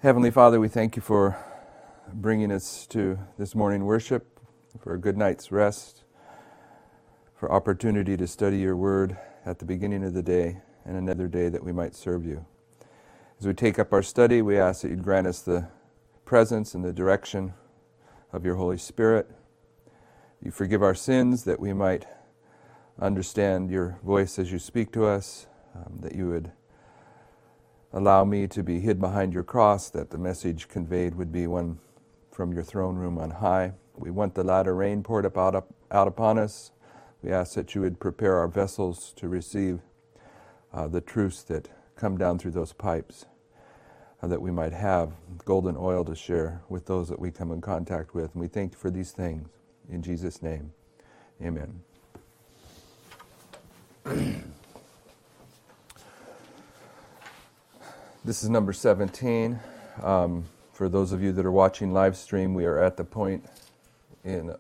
Heavenly Father, we thank you for bringing us to this morning worship, for a good night's rest, for opportunity to study your word at the beginning of the day and another day that we might serve you. As we take up our study, we ask that you'd grant us the presence and the direction of your Holy Spirit. You forgive our sins that we might understand your voice as you speak to us, that you would allow me to be hid behind your cross, that the message conveyed would be one from your throne room on high. We want the latter rain poured out upon us. We ask that you would prepare our vessels to receive the truths that come down through those pipes, that we might have golden oil to share with those that we come in contact with. And we thank you for these things. In Jesus' name, amen. This is number 17. For those of you that are watching live stream, we are at the point in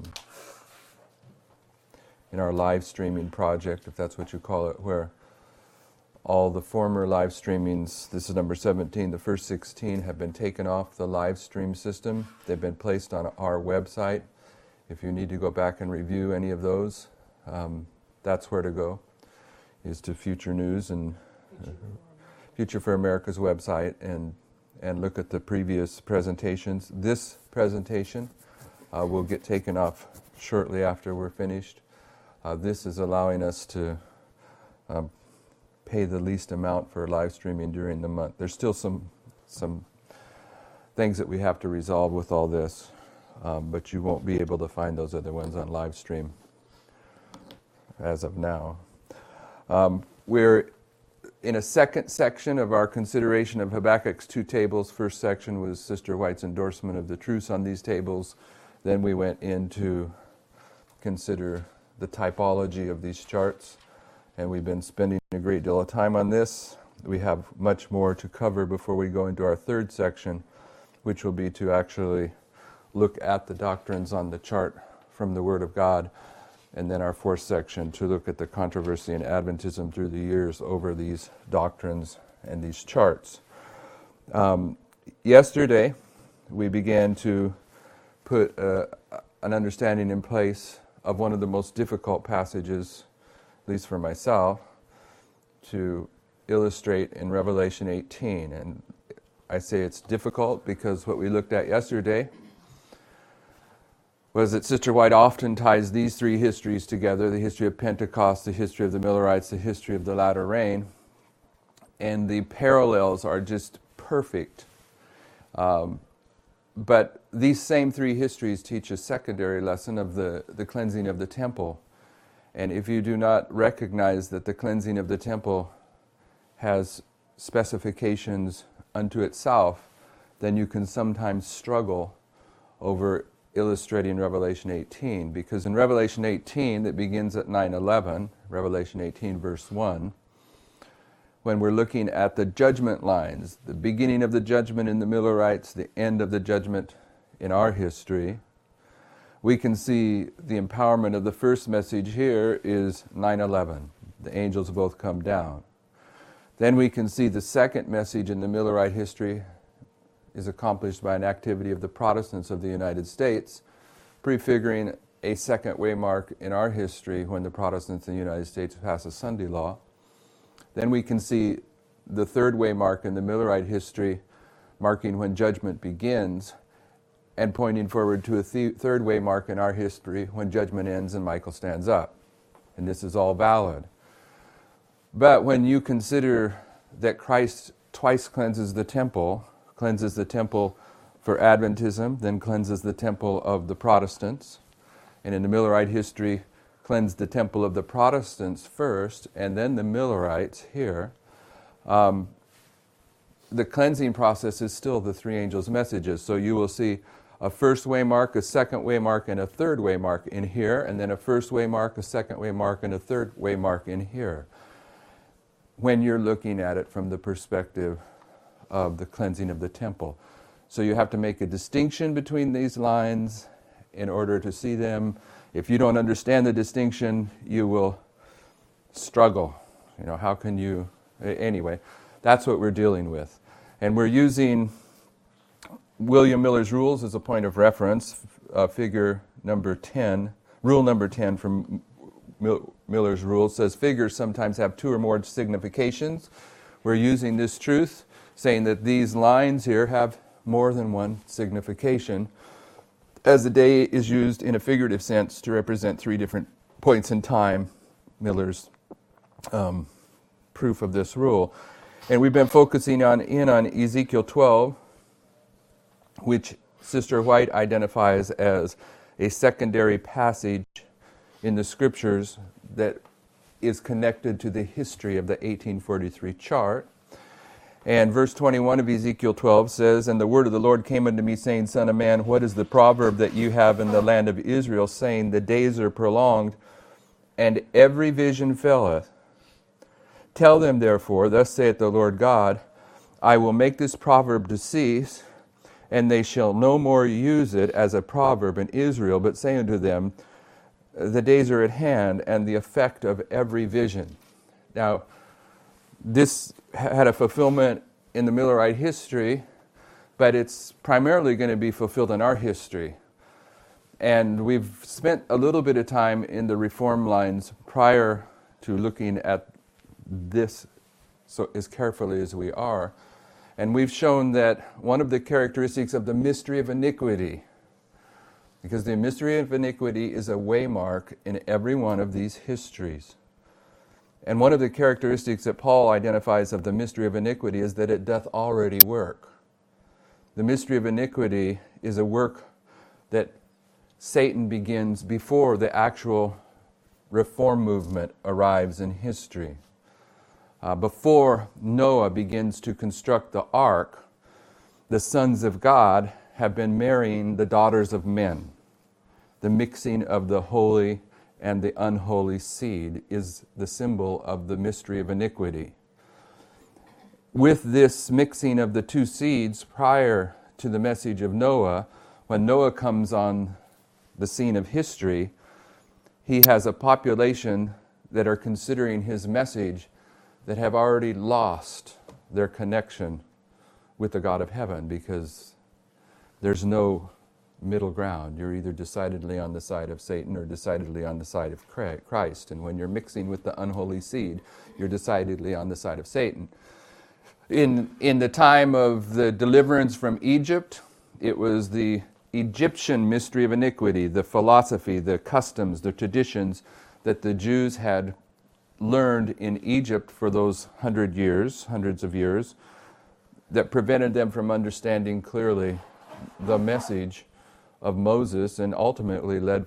our live streaming project, if that's what you call it, where all the former live streamings, this is number 17, the first 16 have been taken off the live stream system. They've been placed on our website. If you need to go back and review any of those, that's where to go, is to Future News and Future for America's website and look at the previous presentations. This presentation will get taken off shortly after we're finished. This is allowing us to pay the least amount for live streaming during the month. There's still some things that we have to resolve with all this, but you won't be able to find those other ones on live stream as of now. We're in a second section of our consideration of Habakkuk's two tables. First section was Sister White's endorsement of the truths on these tables. Then we went in to consider the typology of these charts, and we've been spending a great deal of time on this. We have much more to cover before we go into our third section, which will be to actually look at the doctrines on the chart from the Word of God, and then our fourth section to look at the controversy in Adventism through the years over these doctrines and these charts. Yesterday, we began to put an understanding in place of one of the most difficult passages, at least for myself, to illustrate in Revelation 18. And I say it's difficult because what we looked at yesterday was that Sister White often ties these three histories together, the history of Pentecost, the history of the Millerites, the history of the latter rain, and the parallels are just perfect. But these same three histories teach a secondary lesson of the cleansing of the temple. And if you do not recognize that the cleansing of the temple has specifications unto itself, then you can sometimes struggle over illustrating Revelation 18, because in Revelation 18, that begins at 9:11, Revelation 18 verse 1, when we're looking at the judgment lines, the beginning of the judgment in the Millerites, the end of the judgment in our history, we can see the empowerment of the first message here is 9:11. The angels both come down. Then we can see the second message in the Millerite history is accomplished by an activity of the Protestants of the United States, prefiguring a second waymark in our history when the Protestants in the United States pass a Sunday law. Then we can see the third waymark in the Millerite history, marking when judgment begins, and pointing forward to a third waymark in our history when judgment ends and Michael stands up. And this is all valid. But when you consider that Christ twice cleanses the temple for Adventism, then cleanses the temple of the Protestants, and in the Millerite history, cleansed the temple of the Protestants first, and then the Millerites here, the cleansing process is still the three angels' messages. So you will see a first waymark, a second waymark, and a third waymark in here, and then a first waymark, a second waymark, and a third waymark in here, when you're looking at it from the perspective of the cleansing of the temple. So you have to make a distinction between these lines in order to see them. If you don't understand the distinction, you will struggle. How can you... Anyway, that's what we're dealing with. And we're using William Miller's rules as a point of reference, figure number 10, rule number 10 from Miller's rules says figures sometimes have two or more significations. We're using this truth, saying that these lines here have more than one signification, as the day is used in a figurative sense to represent three different points in time, Miller's proof of this rule. And we've been focusing on Ezekiel 12, which Sister White identifies as a secondary passage in the scriptures that is connected to the history of the 1843 chart. And verse 21 of Ezekiel 12 says, "And the word of the Lord came unto me, saying, Son of man, what is the proverb that you have in the land of Israel, saying, The days are prolonged, and every vision faileth? Tell them, therefore, thus saith the Lord God, I will make this proverb to cease, and they shall no more use it as a proverb in Israel, but say unto them, The days are at hand, and the effect of every vision." Now, this had a fulfillment in the Millerite history, but it's primarily going to be fulfilled in our history. And we've spent a little bit of time in the reform lines prior to looking at this so as carefully as we are. And we've shown that one of the characteristics of the mystery of iniquity, because the mystery of iniquity is a waymark in every one of these histories. And one of the characteristics that Paul identifies of the mystery of iniquity is that it doth already work. The mystery of iniquity is a work that Satan begins before the actual reform movement arrives in history. Before Noah begins to construct the ark, the sons of God have been marrying the daughters of men. The mixing of the holy and the unholy seed is the symbol of the mystery of iniquity. With this mixing of the two seeds prior to the message of Noah, when Noah comes on the scene of history, he has a population that are considering his message that have already lost their connection with the God of heaven, because there's no middle ground. You're either decidedly on the side of Satan or decidedly on the side of Christ. And when you're mixing with the unholy seed, you're decidedly on the side of Satan. In the time of the deliverance from Egypt, it was the Egyptian mystery of iniquity, the philosophy, the customs, the traditions that the Jews had learned in Egypt for those hundreds of years, that prevented them from understanding clearly the message of Moses, and ultimately led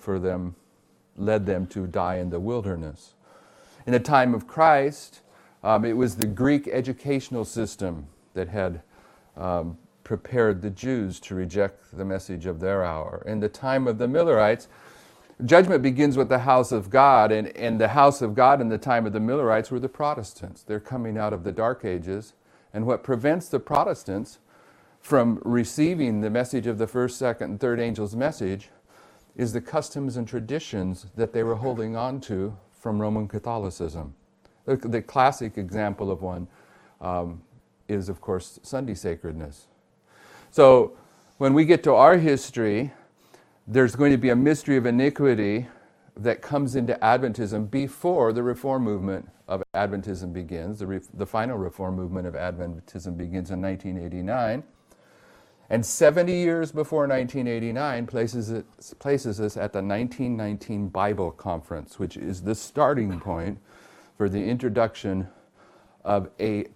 them to die in the wilderness. In the time of Christ, it was the Greek educational system that had prepared the Jews to reject the message of their hour. In the time of the Millerites, judgment begins with the house of God, and the house of God in the time of the Millerites were the Protestants. They're coming out of the Dark Ages, and what prevents the Protestants from receiving the message of the first, second, and third angel's message is the customs and traditions that they were holding on to from Roman Catholicism. The classic example of one is, of course, Sunday sacredness. So when we get to our history, there's going to be a mystery of iniquity that comes into Adventism before the reform movement of Adventism begins. The final reform movement of Adventism begins in 1989. And 70 years before 1989 places us at the 1919 Bible Conference, which is the starting point for the introduction of the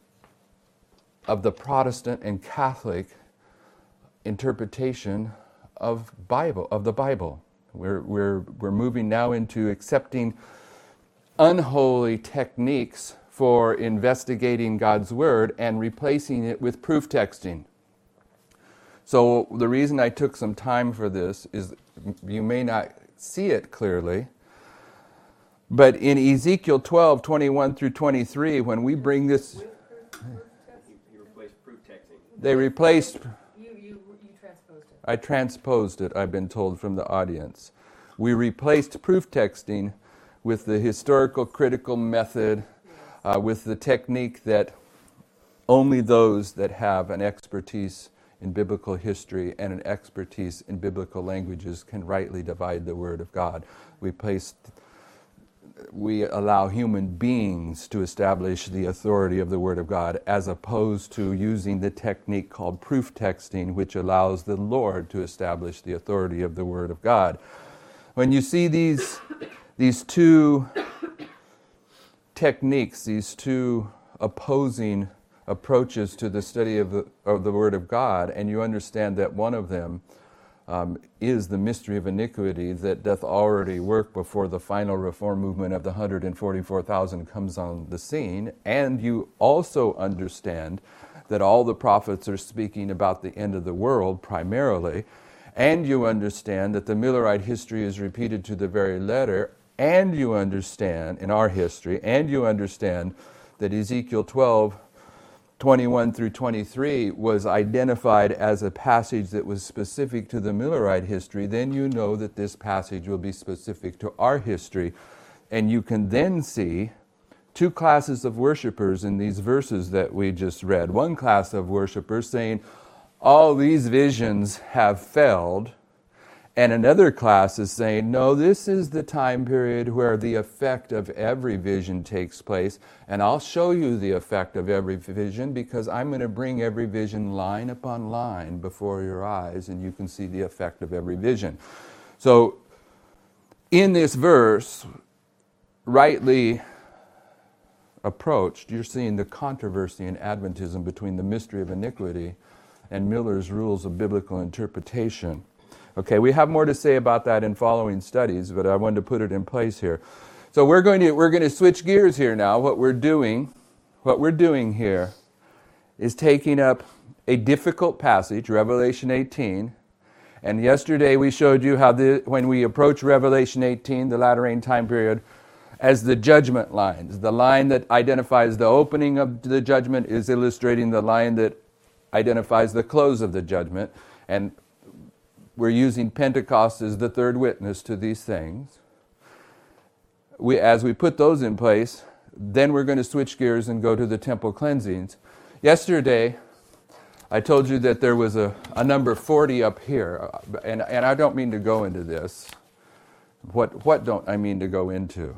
Protestant and Catholic interpretation of the Bible. We're moving now into accepting unholy techniques for investigating God's Word and replacing it with proof texting. So the reason I took some time for this is you may not see it clearly, but in Ezekiel 12, 21 through 23, when we bring this... You replaced proof texting. They replaced... You transposed it. I transposed it, I've been told from the audience. We replaced proof texting with the historical critical method, with the technique that only those that have an expertise in biblical history and an expertise in biblical languages can rightly divide the Word of God. We allow human beings to establish the authority of the Word of God, as opposed to using the technique called proof texting, which allows the Lord to establish the authority of the Word of God. When you see these two techniques, these two opposing approaches to the study of the Word of God, and you understand that one of them is the mystery of iniquity that doth already work before the final reform movement of the 144,000 comes on the scene, and you also understand that all the prophets are speaking about the end of the world primarily, and you understand that the Millerite history is repeated to the very letter, and you understand, in our history, and you understand that Ezekiel 12:21 through 23 was identified as a passage that was specific to the Millerite history, then you know that this passage will be specific to our history. And you can then see two classes of worshipers in these verses that we just read. One class of worshipers saying, all these visions have failed. And another class is saying, no, this is the time period where the effect of every vision takes place. And I'll show you the effect of every vision, because I'm going to bring every vision line upon line before your eyes, and you can see the effect of every vision. So, in this verse, rightly approached, you're seeing the controversy in Adventism between the mystery of iniquity and Miller's rules of biblical interpretation. Okay, we have more to say about that in following studies, but I wanted to put it in place here. So we're going to switch gears here now. What we're doing here is taking up a difficult passage, Revelation 18. And yesterday we showed you how when we approach Revelation 18, the latter rain time period, as the judgment lines. The line that identifies the opening of the judgment is illustrating the line that identifies the close of the judgment. And we're using Pentecost as the third witness to these things. As we put those in place, then we're going to switch gears and go to the temple cleansings. Yesterday, I told you that there was a number 40 up here, and I don't mean to go into this. What don't I mean to go into?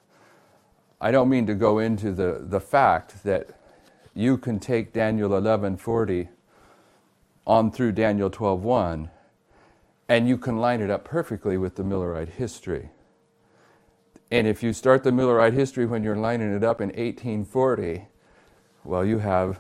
I don't mean to go into the fact that you can take Daniel 11:40 on through Daniel 12:1, and you can line it up perfectly with the Millerite history. And if you start the Millerite history when you're lining it up in 1840, well, you have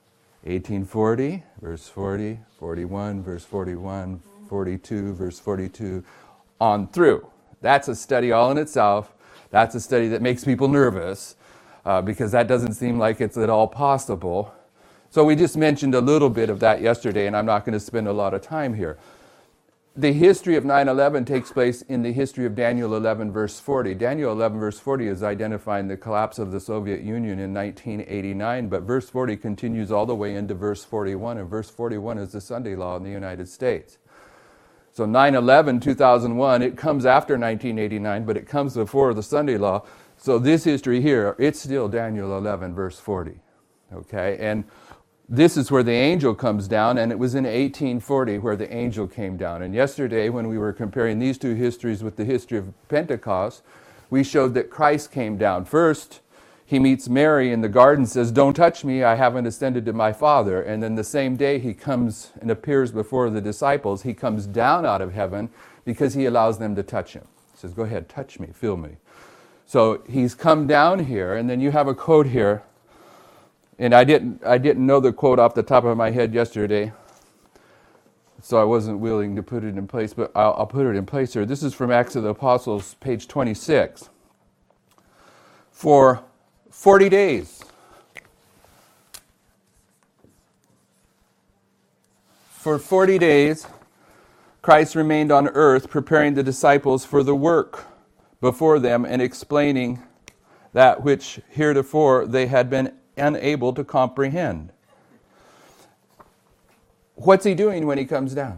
1840, verse 40, 41, verse 41, 42, verse 42, on through. That's a study all in itself. That's a study that makes people nervous because that doesn't seem like it's at all possible. So we just mentioned a little bit of that yesterday, and I'm not going to spend a lot of time here. The history of 9/11 takes place in the history of Daniel 11, verse 40. Daniel 11, verse 40 is identifying the collapse of the Soviet Union in 1989, but verse 40 continues all the way into verse 41, and verse 41 is the Sunday law in the United States. So 9/11, 2001, it comes after 1989, but it comes before the Sunday law. So this history here, it's still Daniel 11, verse 40. Okay, and this is where the angel comes down, and it was in 1840 where the angel came down. And yesterday, when we were comparing these two histories with the history of Pentecost, we showed that Christ came down. First, he meets Mary in the garden, says, "Don't touch me, I haven't ascended to my Father." And then the same day he comes and appears before the disciples, he comes down out of heaven because he allows them to touch him. He says, "Go ahead, touch me, feel me." So he's come down here, and then you have a quote here. And I didn't know the quote off the top of my head yesterday, so I wasn't willing to put it in place, but I'll put it in place here. This is from Acts of the Apostles, page 26. For 40 days, Christ remained on earth preparing the disciples for the work before them and explaining that which heretofore they had been unable to comprehend. What's he doing when he comes down?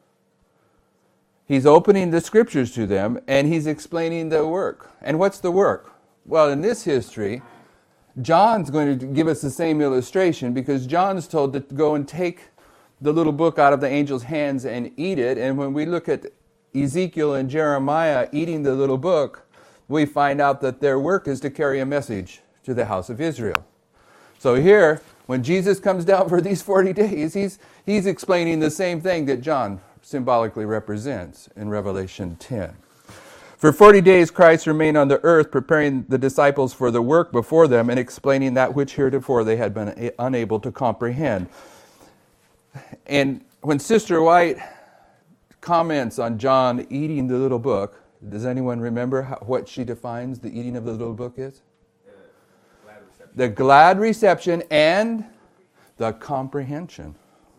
He's opening the scriptures to them, and he's explaining the work. And what's the work? Well, in this history, John's going to give us the same illustration, because John's told to go and take the little book out of the angel's hands and eat it. And when we look at Ezekiel and Jeremiah eating the little book, we find out that their work is to carry a message to the house of Israel. So here, when Jesus comes down for these 40 days, he's explaining the same thing that John symbolically represents in Revelation 10. For 40 days, Christ remained on the earth, preparing the disciples for the work before them and explaining that which heretofore they had been unable to comprehend. And when Sister White comments on John eating the little book, does anyone remember what she defines the eating of the little book is? The glad reception and the comprehension.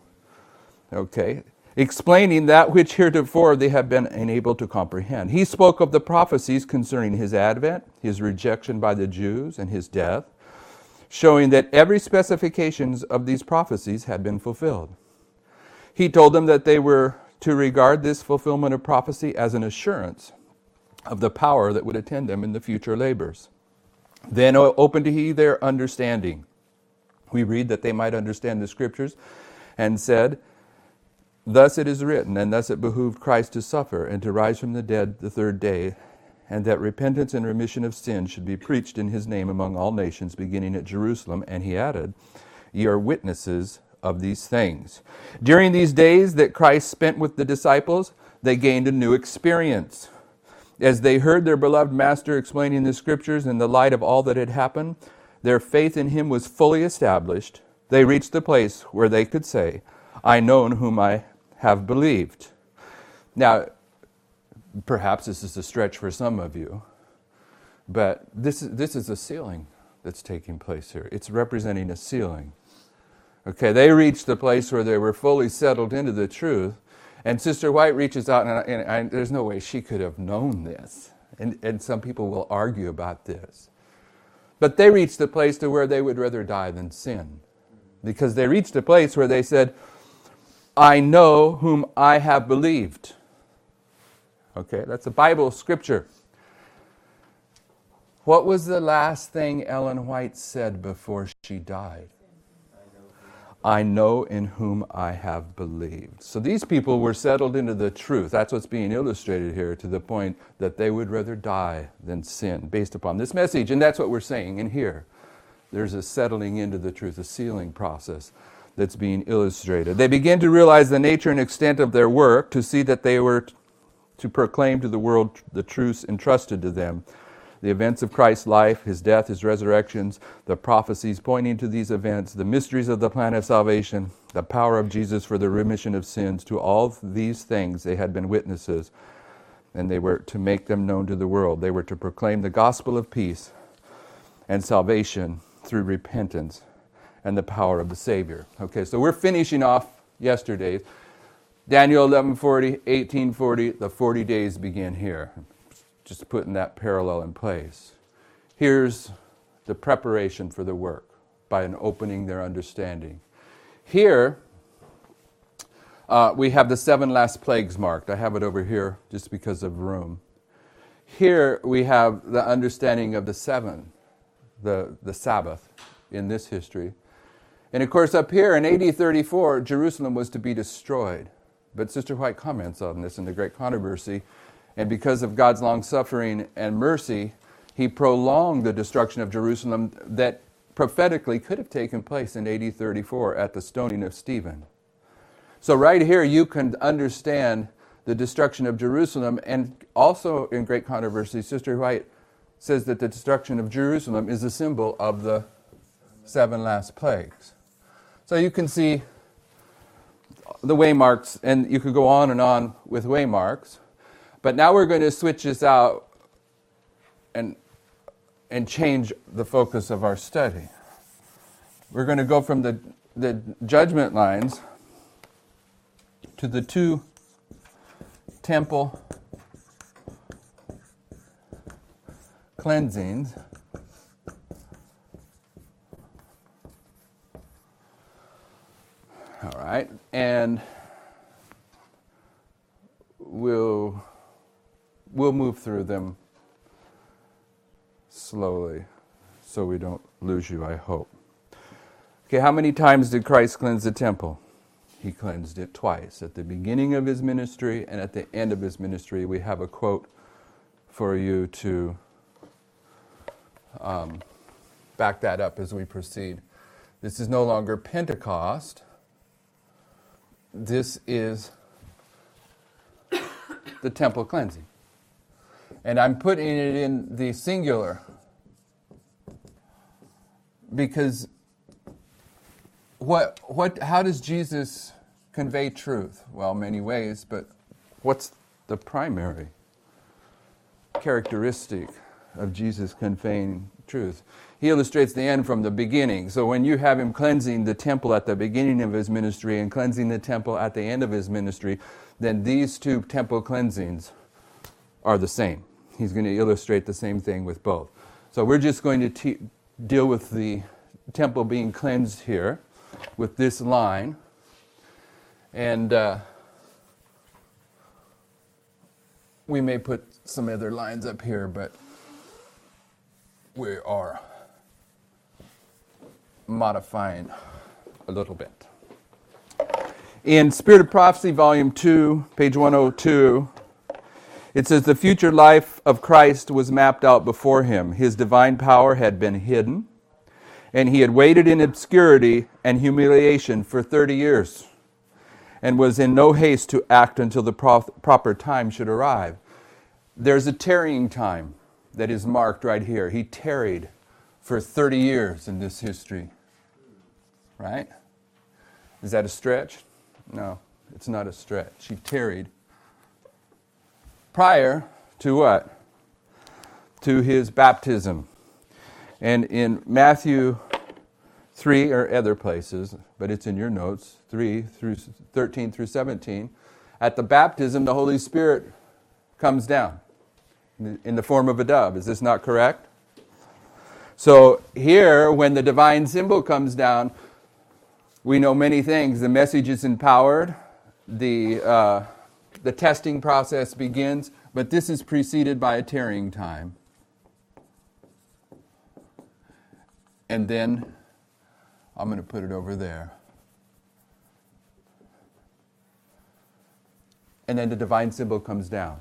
Okay. Explaining that which heretofore they have been unable to comprehend. He spoke of the prophecies concerning his advent, his rejection by the Jews, and his death, showing that every specifications of these prophecies had been fulfilled. He told them that they were to regard this fulfillment of prophecy as an assurance of the power that would attend them in the future labors. Then opened he their understanding. We read that they might understand the scriptures, and said, thus it is written, and thus it behooved Christ to suffer and to rise from the dead the third day, and that repentance and remission of sins should be preached in his name among all nations, beginning at Jerusalem. And he added, ye are witnesses of these things. During these days that Christ spent with the disciples, they gained a new experience. As they heard their beloved Master explaining the scriptures in the light of all that had happened, their faith in him was fully established. They reached the place where they could say, I know in whom I have believed. Now, perhaps this is a stretch for some of you, but this is a sealing that's taking place here. It's representing a sealing. Okay, they reached the place where they were fully settled into the truth, and Sister White reaches out, and there's no way she could have known this. And some people will argue about this. But they reached the place to where they would rather die than sin. Because they reached a place where they said, I know whom I have believed. Okay, that's a Bible scripture. What was the last thing Ellen White said before she died? I know in whom I have believed. So these people were settled into the truth. That's what's being illustrated here, to the point that they would rather die than sin, based upon this message. And that's what we're saying in here. There's a settling into the truth, a sealing process that's being illustrated. They begin to realize the nature and extent of their work, to see that they were to proclaim to the world the truths entrusted to them. The events of Christ's life, his death, his resurrections, the prophecies pointing to these events, the mysteries of the plan of salvation, the power of Jesus for the remission of sins. To all these things they had been witnesses, and they were to make them known to the world. They were to proclaim the gospel of peace and salvation through repentance and the power of the Savior. Okay, so we're finishing off yesterday. Daniel 11:40, 18:40, the 40 days begin here. Just putting that parallel in place. Here's the preparation for the work by an opening their understanding. Here, we have the 7 last plagues marked. I have it over here just because of room. Here we have the understanding of the 7, the Sabbath in this history. And of course up here in AD 34, Jerusalem was to be destroyed. But Sister White comments on this in the Great Controversy. And because of God's long-suffering and mercy, he prolonged the destruction of Jerusalem that prophetically could have taken place in AD 34 at the stoning of Stephen. So right here you can understand the destruction of Jerusalem. And also in Great Controversy, Sister White says that the destruction of Jerusalem is a symbol of the 7 last plagues. So you can see the waymarks, and you could go on and on with waymarks. But now we're going to switch this out and change the focus of our study. We're going to go from the judgment lines to the 2 temple cleansings. All right, and we'll move through them slowly so we don't lose you, I hope. Okay, how many times did Christ cleanse the temple? he cleansed it twice. At the beginning of his ministry and at the end of his ministry. We have a quote for you to back that up as we proceed. This is no longer Pentecost. This is the temple cleansing. And I'm putting it in the singular because how does Jesus convey truth? Well, many ways, but what's the primary characteristic of Jesus conveying truth? He illustrates the end from the beginning. So when you have him cleansing the temple at the beginning of his ministry and cleansing the temple at the end of his ministry, then these two temple cleansings are the same. He's going to illustrate the same thing with both. So we're just going to deal with the temple being cleansed here with this line. And we may put some other lines up here, but we are modifying a little bit. In Spirit of Prophecy, Volume 2, page 102, it says, the future life of Christ was mapped out before him. His divine power had been hidden, and he had waited in obscurity and humiliation for 30 years, and was in no haste to act until the proper time should arrive. There's a tarrying time that is marked right here. He tarried for 30 years in this history. Right? Is that a stretch? No, it's not a stretch. He tarried prior to what? To his baptism. And in Matthew 3 or other places, but it's in your notes, 13 through 17, at the baptism the Holy Spirit comes down in the form of a dove. Is this not correct? So here, when the divine symbol comes down, we know many things. The message is empowered. The testing process begins, but this is preceded by a tarrying time. And then, I'm going to put it over there. And then the divine symbol comes down.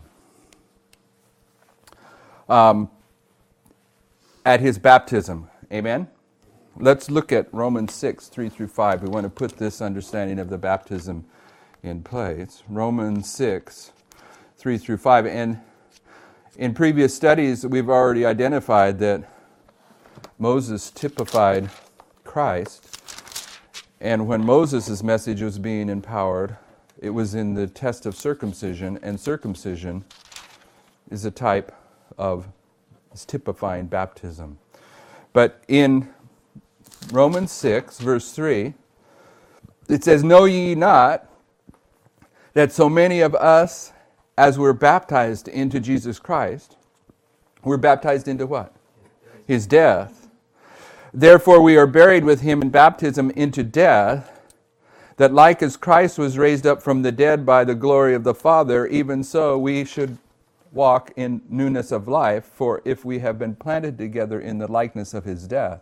At his baptism. Amen? Let's look at Romans 6, 3 through 5. We want to put this understanding of the baptism in place. Romans 6, 3 through 5. And in previous studies, we've already identified that Moses typified Christ. And when Moses' message was being empowered, it was in the test of circumcision, and circumcision is a type of, is typifying baptism. But in Romans 6, verse 3, it says, know ye not that so many of us, as were baptized into Jesus Christ, were baptized into what? His death. Therefore we are buried with him in baptism into death, that like as Christ was raised up from the dead by the glory of the Father, even so we should walk in newness of life. For if we have been planted together in the likeness of his death,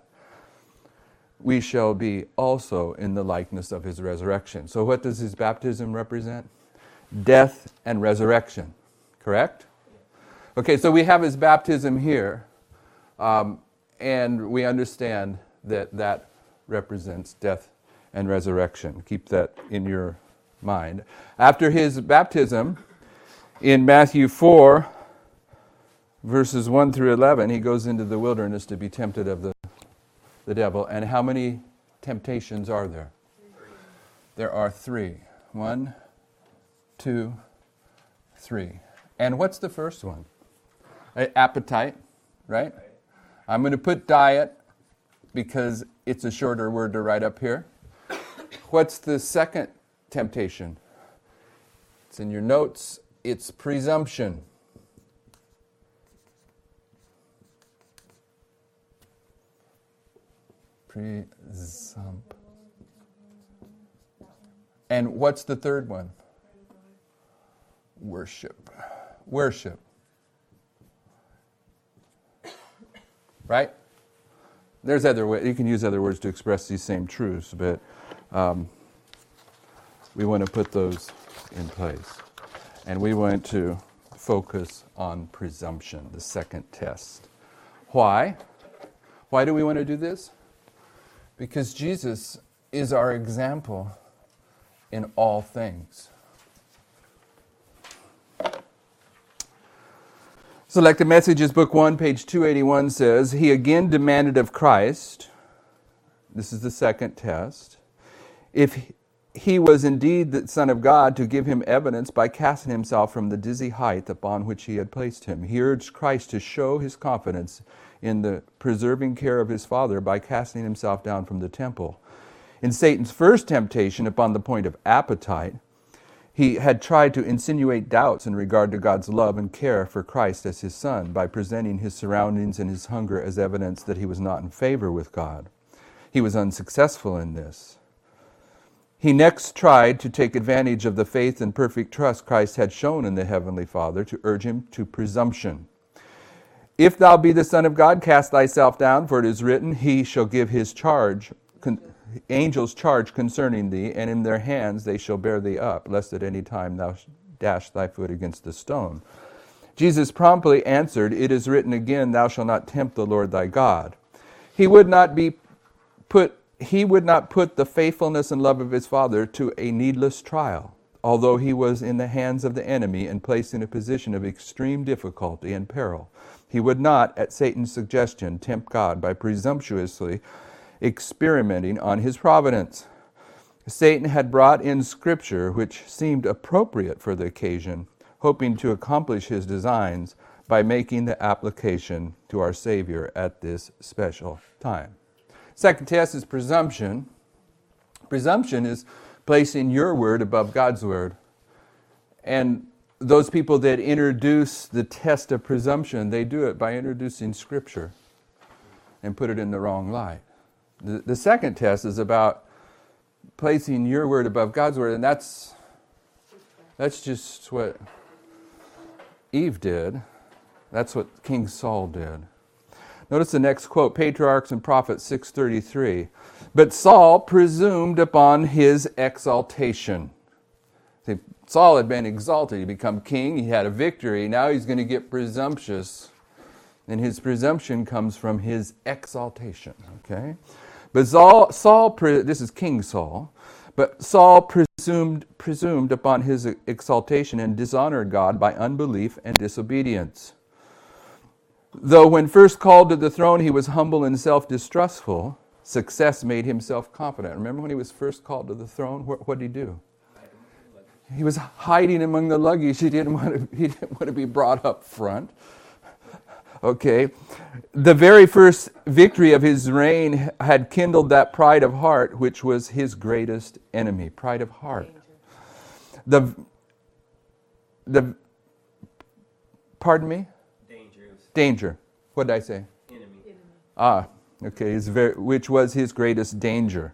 we shall be also in the likeness of his resurrection. So what does his baptism represent? Death and resurrection. Correct? Okay, so we have his baptism here, and we understand that that represents death and resurrection. Keep that in your mind. After his baptism, in Matthew 4, verses 1 through 11, he goes into the wilderness to be tempted of the devil. And how many temptations are there? There are 3. 1, 2, 3. And what's the first one? Appetite, right? I'm going to put diet because it's a shorter word to write up here. What's the second temptation? It's in your notes. It's presumption. And what's the third one? Worship. Worship. Right? There's other ways. You can use other words to express these same truths, but we want to put those in place. And we want to focus on presumption, the second test. Why? Why do we want to do this? Because Jesus is our example in all things. Selected Messages, Book 1, page 281 says, He again demanded of Christ, this is the second test, if he was indeed the Son of God, to give him evidence by casting himself from the dizzy height upon which he had placed him. He urged Christ to show his confidence in the preserving care of his Father by casting himself down from the temple. In Satan's first temptation upon the point of appetite, he had tried to insinuate doubts in regard to God's love and care for Christ as his Son by presenting his surroundings and his hunger as evidence that he was not in favor with God. He was unsuccessful in this. He next tried to take advantage of the faith and perfect trust Christ had shown in the Heavenly Father to urge him to presumption. If thou be the Son of God, cast thyself down, for it is written, He shall give his angels charge concerning thee, and in their hands they shall bear thee up, lest at any time thou dash thy foot against a stone. Jesus promptly answered, It is written again, Thou shalt not tempt the Lord thy God. He would not put the faithfulness and love of his Father to a needless trial, although he was in the hands of the enemy and placed in a position of extreme difficulty and peril. He would not, at Satan's suggestion, tempt God by presumptuously experimenting on his providence. Satan had brought in Scripture which seemed appropriate for the occasion, hoping to accomplish his designs by making the application to our Savior at this special time. Second test is presumption. Presumption is placing your word above God's word. And those people that introduce the test of presumption, they do it by introducing Scripture and put it in the wrong light. The second test is about placing your word above God's word, and that's just what Eve did. That's what King Saul did. Notice the next quote, Patriarchs and Prophets 6:33. But Saul presumed upon his exaltation. See, Saul had been exalted. He become king. He had a victory. Now he's going to get presumptuous. And his presumption comes from his exaltation. Okay? But this is King Saul. But Saul presumed upon his exaltation and dishonored God by unbelief and disobedience. Though when first called to the throne, he was humble and self-distrustful, success made him self-confident. Remember when he was first called to the throne? What did he do? He was hiding among the luggage. He didn't want to be brought up front. Okay. The very first victory of his reign had kindled that pride of heart, which was his greatest enemy. Pride of heart. Pardon me? Danger. What did I say? Enemy. Okay. Which was his greatest danger.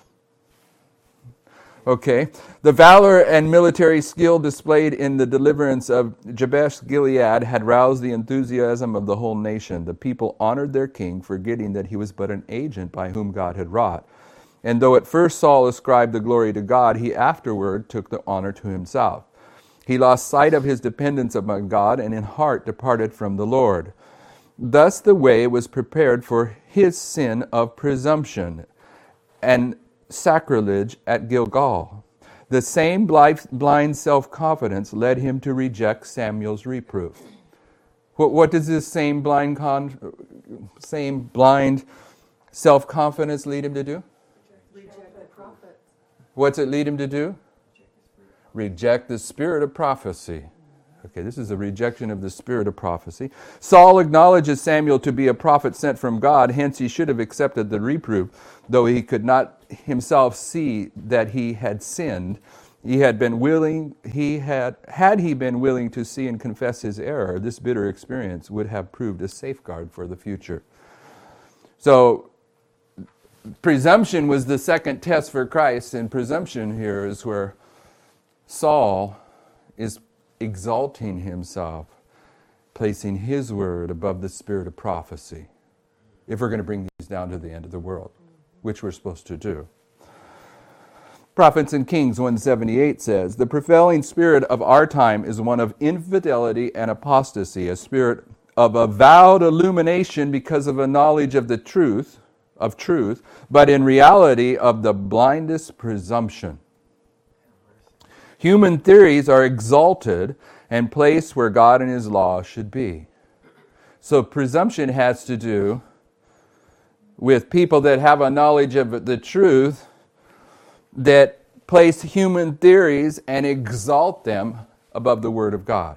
Okay. The valor and military skill displayed in the deliverance of Jabesh Gilead had roused the enthusiasm of the whole nation. The people honored their king, forgetting that he was but an agent by whom God had wrought. And though at first Saul ascribed the glory to God, he afterward took the honor to himself. He lost sight of his dependence upon God and in heart departed from the Lord. Thus the way was prepared for his sin of presumption and sacrilege at Gilgal. The same blind self-confidence led him to reject Samuel's reproof. What does this same blind self-confidence lead him to do? Reject the prophet. What's it lead him to do? Reject the spirit of prophecy. Okay, this is a rejection of the spirit of prophecy. Saul acknowledges Samuel to be a prophet sent from God, hence he should have accepted the reproof, though he could not himself see that he had sinned. Had he been willing to see and confess his error, this bitter experience would have proved a safeguard for the future. So, presumption was the second test for Christ, and presumption here is where Saul is exalting himself, placing his word above the spirit of prophecy, if we're going to bring these down to the end of the world, which we're supposed to do. Prophets and Kings 178 says, the prevailing spirit of our time is one of infidelity and apostasy, a spirit of avowed illumination because of a knowledge of the truth, but in reality of the blindest presumption. Human theories are exalted and placed where God and His law should be. So presumption has to do with people that have a knowledge of the truth that place human theories and exalt them above the Word of God.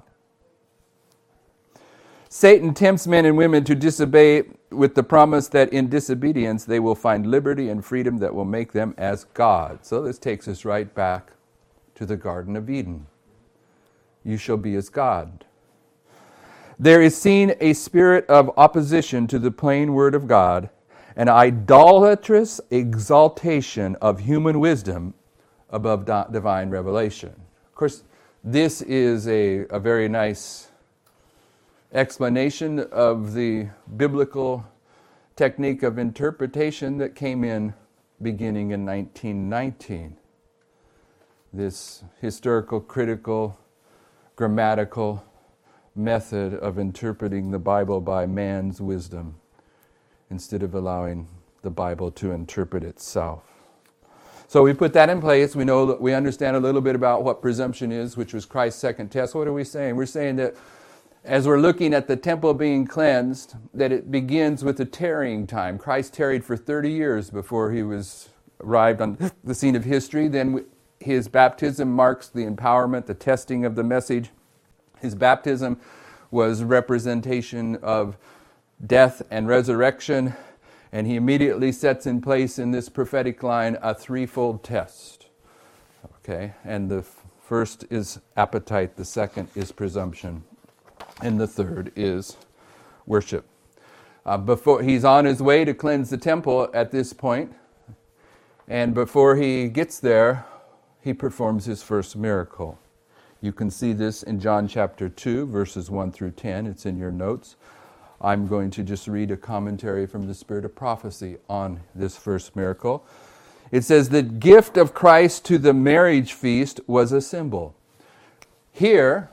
Satan tempts men and women to disobey with the promise that in disobedience they will find liberty and freedom that will make them as God. So this takes us right back to the Garden of Eden. You shall be as God. There is seen a spirit of opposition to the plain Word of God, an idolatrous exaltation of human wisdom above divine revelation. Of course, this is a very nice explanation of the biblical technique of interpretation that came in beginning in 1919. This historical, critical, grammatical method of interpreting the Bible by man's wisdom instead of allowing the Bible to interpret itself. So we put that in place. We know that we understand a little bit about what presumption is, which was Christ's second test. What are we saying? We're saying that as we're looking at the temple being cleansed, that it begins with a tarrying time. Christ tarried for 30 years before he was arrived on the scene of history. Then his baptism marks the empowerment, the testing of the message. His baptism was representation of death and resurrection, and he immediately sets in place in this prophetic line a threefold test. Okay, and the first is appetite, the second is presumption, and the third is worship. Before he's on his way to cleanse the temple at this point, and before he gets there, he performs his first miracle. You can see this in John chapter 2, verses 1 through 10. It's in your notes. I'm going to just read a commentary from the Spirit of Prophecy on this first miracle. It says, the gift of Christ to the marriage feast was a symbol. Here,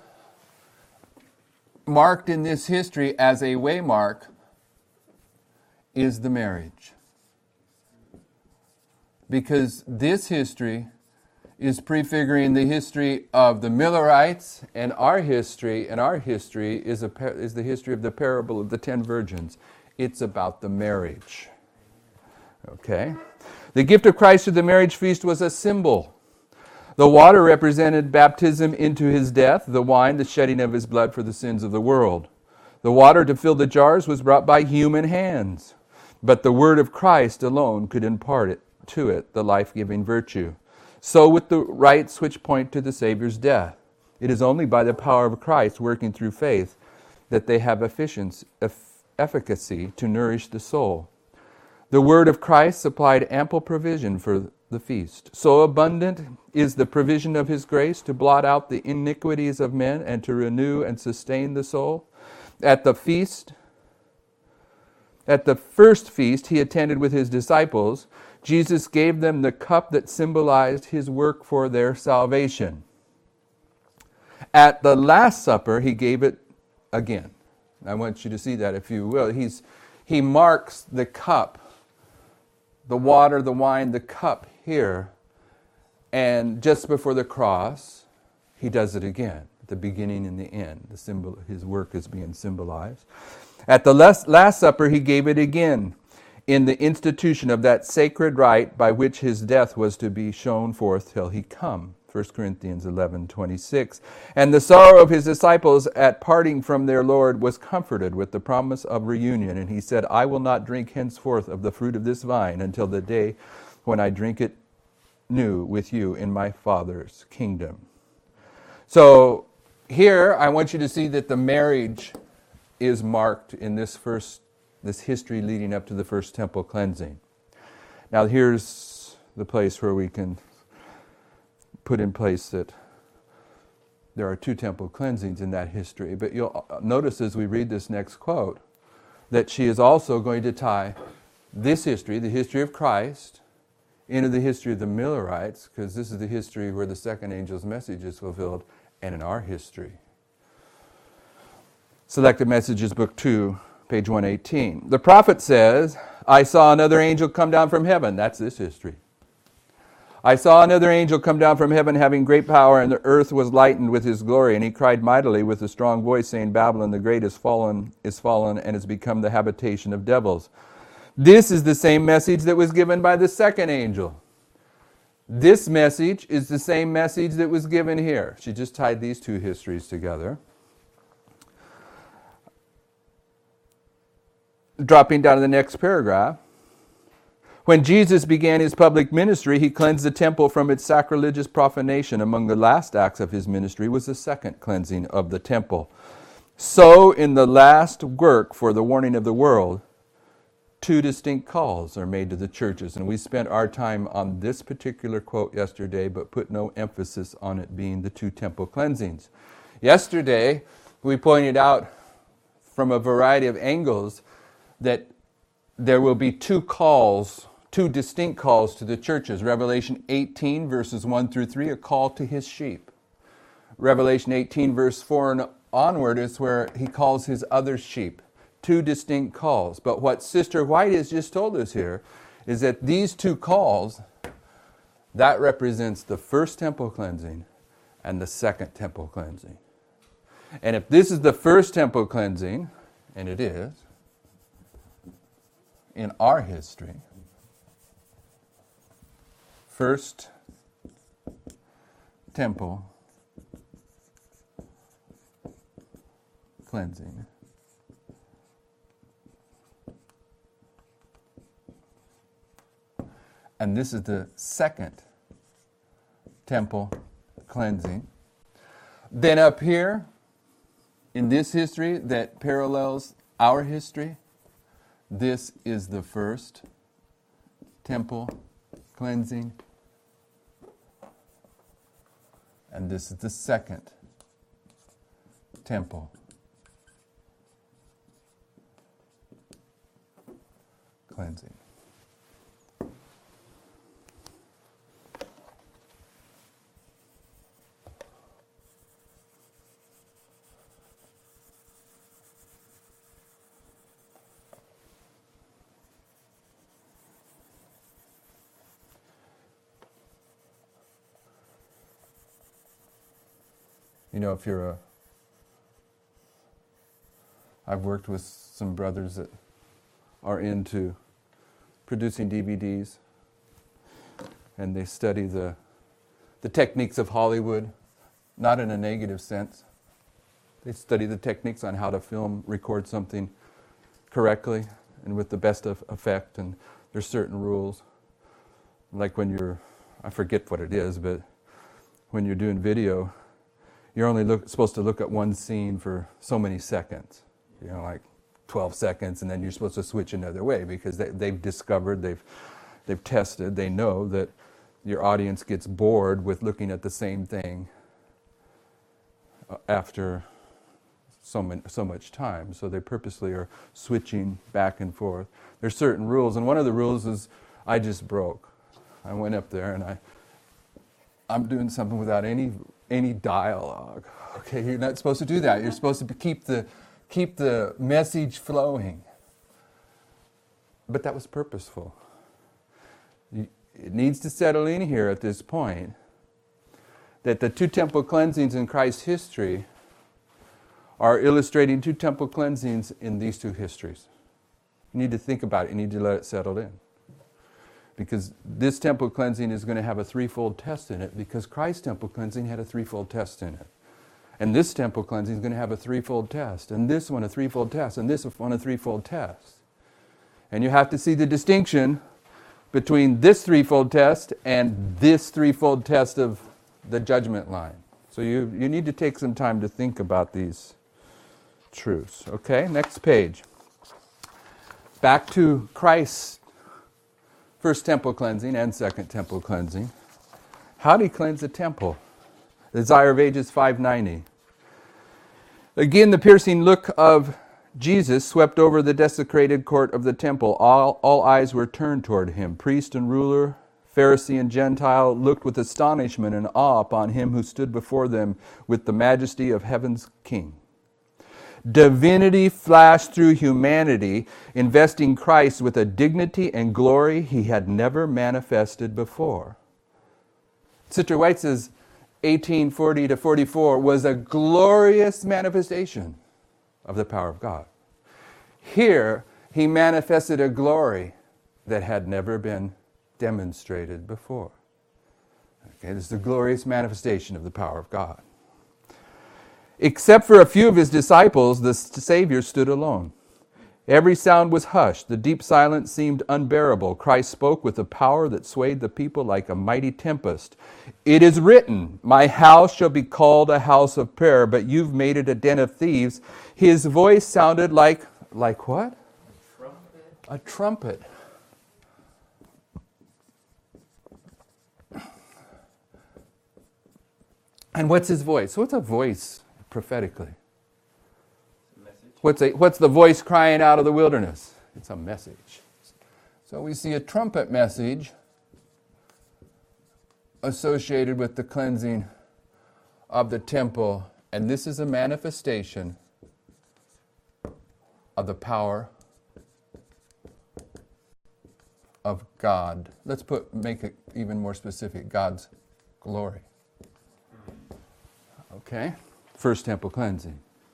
marked in this history as a waymark, is the marriage. Because this history is prefiguring the history of the Millerites, and our history is the history of the parable of the 10 virgins. It's about the marriage. Okay? The gift of Christ to the marriage feast was a symbol. The water represented baptism into his death, the wine, the shedding of his blood for the sins of the world. The water to fill the jars was brought by human hands, but the word of Christ alone could impart to it the life-giving virtue. So with the rites which point to the Savior's death. It is only by the power of Christ working through faith that they have efficacy to nourish the soul. The word of Christ supplied ample provision for the feast. So abundant is the provision of his grace to blot out the iniquities of men and to renew and sustain the soul. At the first feast he attended with his disciples, Jesus gave them the cup that symbolized his work for their salvation. At the Last Supper, he gave it again. I want you to see that, if you will. He marks the cup, the water, the wine, the cup here. And just before the cross, he does it again, at the beginning and the end. His work is being symbolized. At the Last Supper, he gave it again, in the institution of that sacred rite by which his death was to be shown forth till he come. 1 Corinthians 11:26. And the sorrow of his disciples at parting from their Lord was comforted with the promise of reunion. And he said, I will not drink henceforth of the fruit of this vine until the day when I drink it new with you in my Father's kingdom. So here I want you to see that the marriage is marked in this history leading up to the first temple cleansing. Now here's the place where we can put in place that there are 2 temple cleansings in that history. But you'll notice as we read this next quote that she is also going to tie this history, the history of Christ, into the history of the Millerites, because this is the history where the second angel's message is fulfilled, and in our history. Selected Messages, Book 2, page 118. The prophet says, I saw another angel come down from heaven. That's this history. I saw another angel come down from heaven having great power, and the earth was lightened with his glory. And he cried mightily with a strong voice, saying, Babylon the great is fallen, and has become the habitation of devils. This is the same message that was given by the second angel. This message is the same message that was given here. She just tied these two histories together. Dropping down to the next paragraph. When Jesus began his public ministry, he cleansed the temple from its sacrilegious profanation. Among the last acts of his ministry was the second cleansing of the temple. So, in the last work for the warning of the world, two distinct calls are made to the churches. And we spent our time on this particular quote yesterday, but put no emphasis on it being the two temple cleansings. Yesterday, we pointed out from a variety of angles that there will be two distinct calls to the churches. Revelation 18, verses 1 through 3, a call to his sheep. Revelation 18, verse 4 and onward is where he calls his other sheep. Two distinct calls. But what Sister White has just told us here is that these two calls, that represents the first temple cleansing and the second temple cleansing. And if this is the first temple cleansing, and it is, in our history, first temple cleansing. And this is the second temple cleansing. Then up here, in this history that parallels our history, this is the first temple cleansing. And this is the second temple cleansing. You know, I've worked with some brothers that are into producing DVDs, and they study the techniques of Hollywood, not in a negative sense. They study the techniques on how to record something correctly and with the best of effect, and there's certain rules. Like when I forget what it is, but when you're doing video, you're only supposed to look at one scene for so many seconds, like 12 seconds, and then you're supposed to switch another way because they've discovered, they've tested, they know that your audience gets bored with looking at the same thing after so much time. So they purposely are switching back and forth. There's certain rules, and one of the rules is I just broke. I went up there and I'm doing something without any dialogue. Okay, you're not supposed to do that. You're supposed to keep the message flowing. But that was purposeful. It needs to settle in here at this point that the two temple cleansings in Christ's history are illustrating two temple cleansings in these two histories. You need to think about it. You need to let it settle in. Because this temple cleansing is going to have a threefold test in it, because Christ's temple cleansing had a threefold test in it. And this temple cleansing is going to have a threefold test, and this one a threefold test, and this one a threefold test. And you have to see the distinction between this threefold test and this threefold test of the judgment line. So you need to take some time to think about these truths. Okay, next page. Back to Christ's first temple cleansing and second temple cleansing. How did he cleanse the temple? The Desire of Ages 590. Again, the piercing look of Jesus swept over the desecrated court of the temple. All eyes were turned toward him. Priest and ruler Pharisee and Gentile, looked with astonishment and awe upon him who stood before them with the majesty of heaven's king. Divinity flashed through humanity, investing Christ with a dignity and glory he had never manifested before. Sister White says 1840 to 44 was a glorious manifestation of the power of God. Here, he manifested a glory that had never been demonstrated before. Okay, this is the glorious manifestation of the power of God. Except for a few of his disciples, the Savior stood alone. Every sound was hushed. The deep silence seemed unbearable. Christ spoke with a power that swayed the people like a mighty tempest. It is written, my house shall be called a house of prayer, but you've made it a den of thieves. His voice sounded like what? A trumpet. And what's his voice? What's a voice prophetically? What's the voice crying out of the wilderness? It's a message. So we see a trumpet message associated with the cleansing of the temple. And this is a manifestation of the power of God. Let's make it even more specific. God's glory. Okay? First temple cleansing.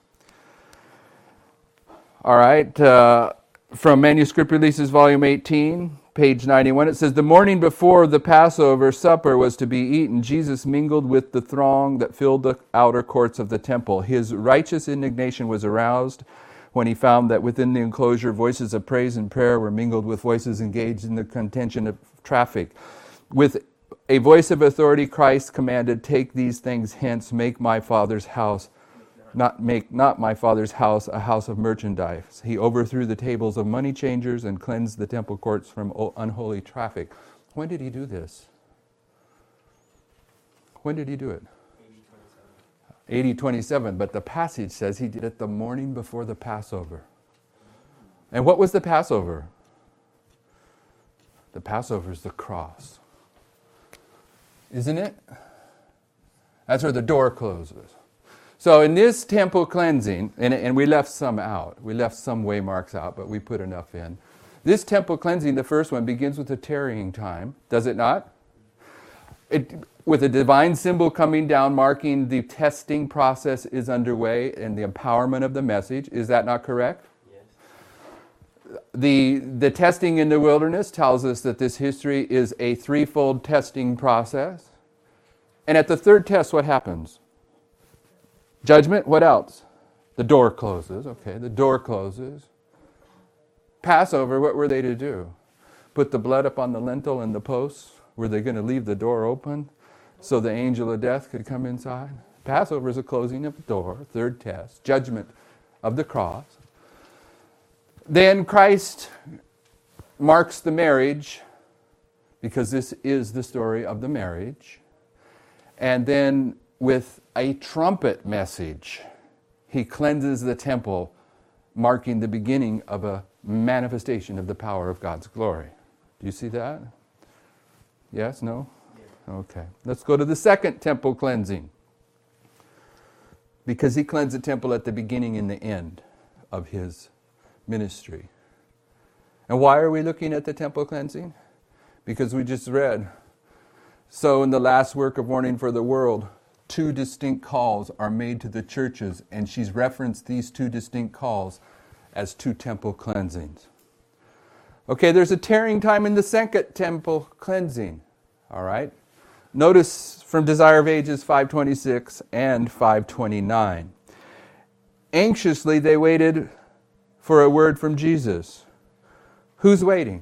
All right. From Manuscript Releases, Volume 18, page 91, it says, the morning before the Passover supper was to be eaten, Jesus mingled with the throng that filled the outer courts of the temple. His righteous indignation was aroused when he found that within the enclosure, voices of praise and prayer were mingled with voices engaged in the contention of traffic. With a voice of authority, Christ commanded, take these things hence, make my Father's house, not my Father's house a house of merchandise. He overthrew the tables of money changers and cleansed the temple courts from unholy traffic. When did he do this? When did he do it? AD 27, but the passage says he did it the morning before the Passover. And what was the Passover? The Passover is the cross. Isn't it? That's where the door closes. So in this temple cleansing, and we left some out. We left some waymarks out, but we put enough in. This temple cleansing, the first one, begins with a tarrying time. Does it not? With a divine symbol coming down, marking the testing process is underway and the empowerment of the message. Is that not correct? Yes. The testing in the wilderness tells us that this history is a threefold testing process. And at the third test, what happens? Judgment, what else? The door closes. Okay, the door closes. Passover, what were they to do? Put the blood up on the lintel and the posts? Were they going to leave the door open so the angel of death could come inside? Passover is a closing of the door, third test, judgment of the cross. Then Christ marks the marriage, because this is the story of the marriage. And then with a trumpet message, he cleanses the temple, marking the beginning of a manifestation of the power of God's glory. Do you see that? Yes? No? Yeah. Okay. Let's go to the second temple cleansing. Because he cleansed the temple at the beginning and the end of his ministry. And why are we looking at the temple cleansing? Because we just read, so in the last work of Warning for the World, 2 distinct calls are made to the churches, and she's referenced these 2 distinct calls as 2 temple cleansings. Okay, there's a tarrying time in the second temple cleansing. All right? Notice from Desire of Ages 5:26 and 5:29. Anxiously they waited for a word from Jesus. Who's waiting?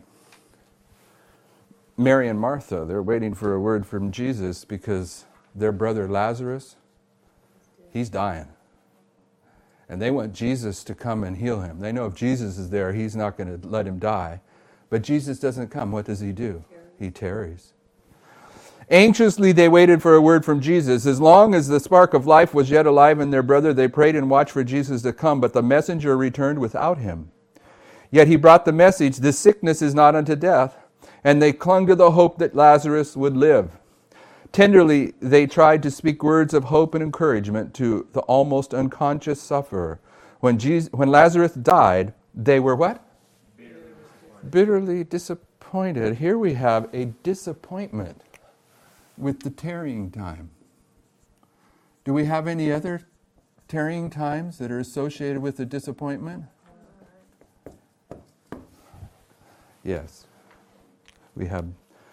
Mary and Martha. They're waiting for a word from Jesus because their brother Lazarus, he's dying. And they want Jesus to come and heal him. They know if Jesus is there, he's not going to let him die. But Jesus doesn't come. What does he do? He tarries. Anxiously they waited for a word from Jesus. As long as the spark of life was yet alive in their brother, they prayed and watched for Jesus to come, but the messenger returned without him. Yet he brought the message, this sickness is not unto death, and they clung to the hope that Lazarus would live. Tenderly, they tried to speak words of hope and encouragement to the almost unconscious sufferer. When Lazarus died, they were what? Bitterly disappointed. Here we have a disappointment with the tarrying time. Do we have any other tarrying times that are associated with the disappointment? Yes. We have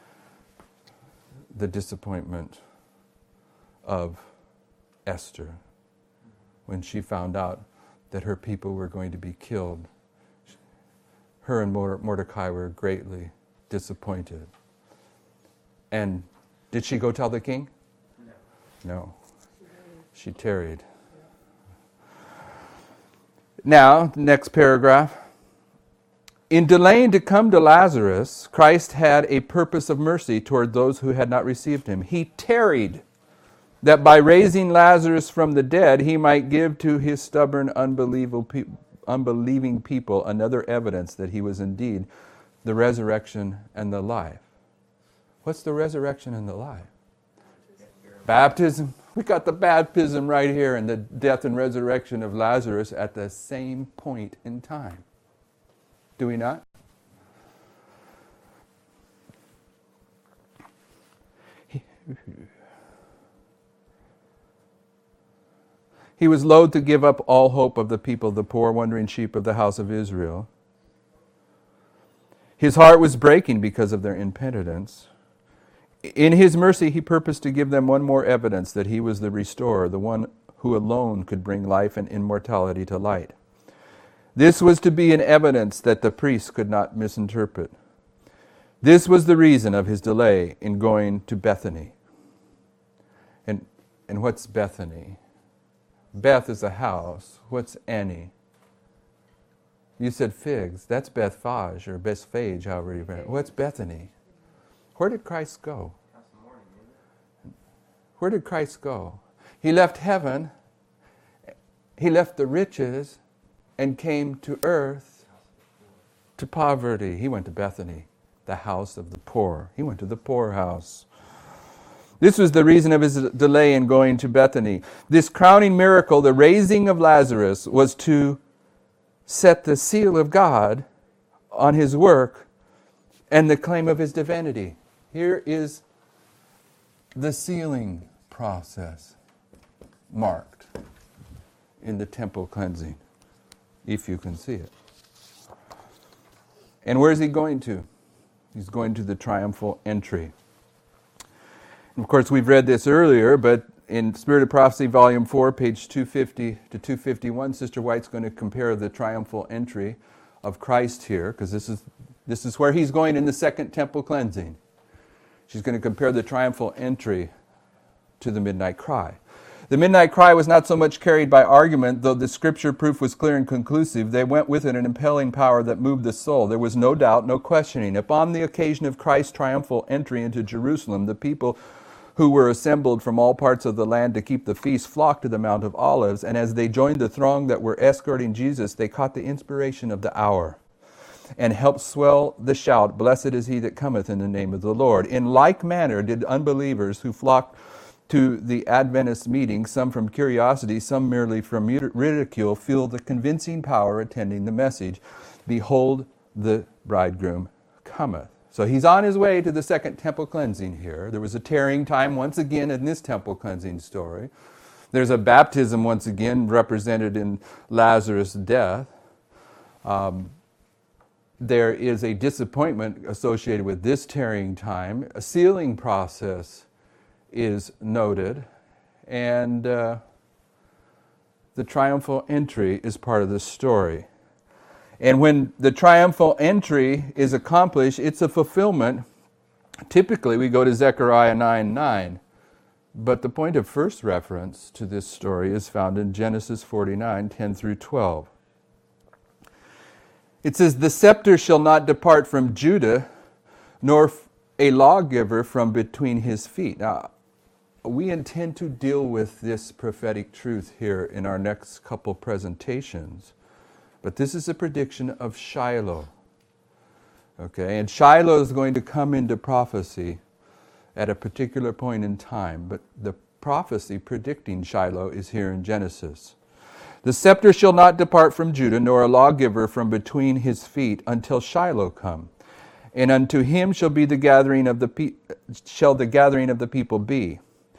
the disappointment of Esther when she found out that her people were going to be killed. Her and Mordecai were greatly disappointed. And did she go tell the king? No. She tarried. Now, next paragraph. In delaying to come to Lazarus, Christ had a purpose of mercy toward those who had not received him. He tarried, that by raising Lazarus from the dead, he might give to his stubborn, unbelieving people another evidence that he was indeed the resurrection and the life. What's the resurrection and the life? Baptism. We got the baptism right here and the death and resurrection of Lazarus at the same point in time. Do we not? He was loath to give up all hope of the people, the poor wandering sheep of the house of Israel. His heart was breaking because of their impenitence. In his mercy, he purposed to give them one more evidence that he was the restorer, the one who alone could bring life and immortality to light. This was to be an evidence that the priests could not misinterpret. This was the reason of his delay in going to Bethany. And what's Bethany? Beth is a house. What's Annie? You said figs. That's Bethphage or Bethphage, however you pronounce it. What's Bethany? Where did Christ go? Where did Christ go? He left heaven. He left the riches and came to earth, to poverty. He went to Bethany, the house of the poor. He went to the poorhouse. This was the reason of his delay in going to Bethany. This crowning miracle, the raising of Lazarus, was to set the seal of God on his work and the claim of his divinity. Here is the sealing process marked in the temple cleansing, if you can see it. And where is he going to? He's going to the triumphal entry. And of course, we've read this earlier, but in Spirit of Prophecy, Volume 4, page 250 to 251, Sister White's going to compare the triumphal entry of Christ here, because this is where he's going in the second temple cleansing. She's going to compare the triumphal entry to the midnight cry. The midnight cry was not so much carried by argument, though the scripture proof was clear and conclusive. They went with it an impelling power that moved the soul. There was no doubt, no questioning. Upon the occasion of Christ's triumphal entry into Jerusalem, the people who were assembled from all parts of the land to keep the feast flocked to the Mount of Olives, and as they joined the throng that were escorting Jesus, they caught the inspiration of the hour and helped swell the shout, "Blessed is he that cometh in the name of the Lord." In like manner did unbelievers who flocked to the Adventist meeting, some from curiosity, some merely from ridicule, feel the convincing power attending the message. Behold, the bridegroom cometh. So he's on his way to the second temple cleansing here. There was a tarrying time once again in this temple cleansing story. There's a baptism once again represented in Lazarus' death. There is a disappointment associated with this tarrying time. A sealing process is noted, and the triumphal entry is part of the story. And when the triumphal entry is accomplished, it's a fulfillment. Typically, we go to Zechariah 9:9, but the point of first reference to this story is found in Genesis 49:10 through 12. It says, "The scepter shall not depart from Judah, nor a lawgiver from between his feet." Now, we intend to deal with this prophetic truth here in our next couple presentations. But this is a prediction of Shiloh. Okay, and Shiloh is going to come into prophecy at a particular point in time, but the prophecy predicting Shiloh is here in Genesis. The scepter shall not depart from Judah, nor a lawgiver from between his feet, until Shiloh come. And unto him shall be the gathering of the people be.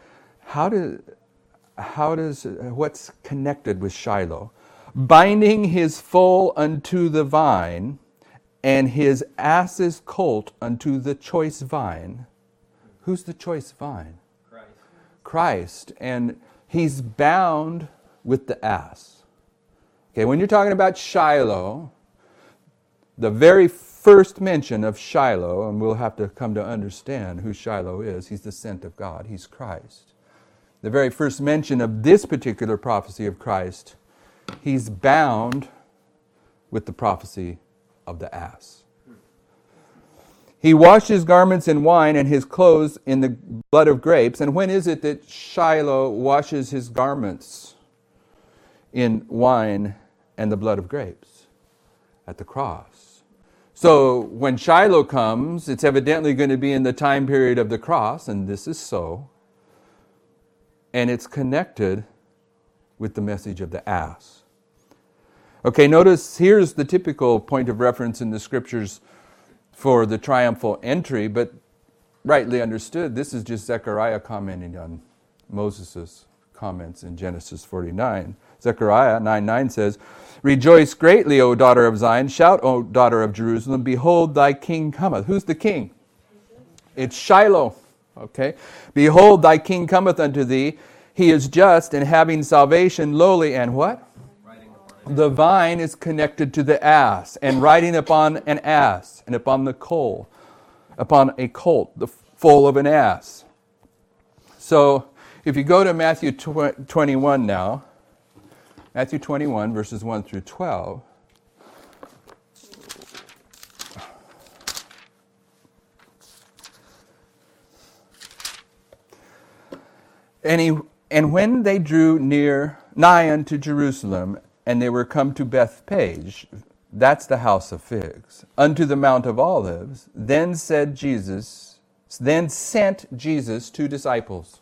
What's connected with Shiloh? Binding his foal unto the vine, and his ass's colt unto the choice vine. Who's the choice vine? Christ. And he's bound with the ass. Okay, when you're talking about Shiloh, the very first mention of Shiloh, and we'll have to come to understand who Shiloh is, he's the sent of God, he's Christ. The very first mention of this particular prophecy of Christ, he's bound with the prophecy of the ass. He washed his garments in wine and his clothes in the blood of grapes. And when is it that Shiloh washes his garments in wine and the blood of grapes? At the cross. So when Shiloh comes, it's evidently going to be in the time period of the cross, and this is so. And it's connected with the message of the ass. Okay, notice here's the typical point of reference in the scriptures for the triumphal entry, but rightly understood, this is just Zechariah commenting on Moses' comments in Genesis 49. Zechariah 9:9 says, "Rejoice greatly, O daughter of Zion. Shout, O daughter of Jerusalem. Behold, thy king cometh." Who's the king? It's Shiloh. Okay. "Behold, thy king cometh unto thee. He is just and having salvation, lowly." And what? The vine is connected to the ass, and riding upon an ass, and upon the colt, the foal of an ass. So, if you go to Matthew 21 now, Matthew 21, verses 1 through 12. And when they drew nigh unto Jerusalem, and they were come to Bethpage, that's the house of figs, unto the Mount of Olives, then sent Jesus 2 disciples,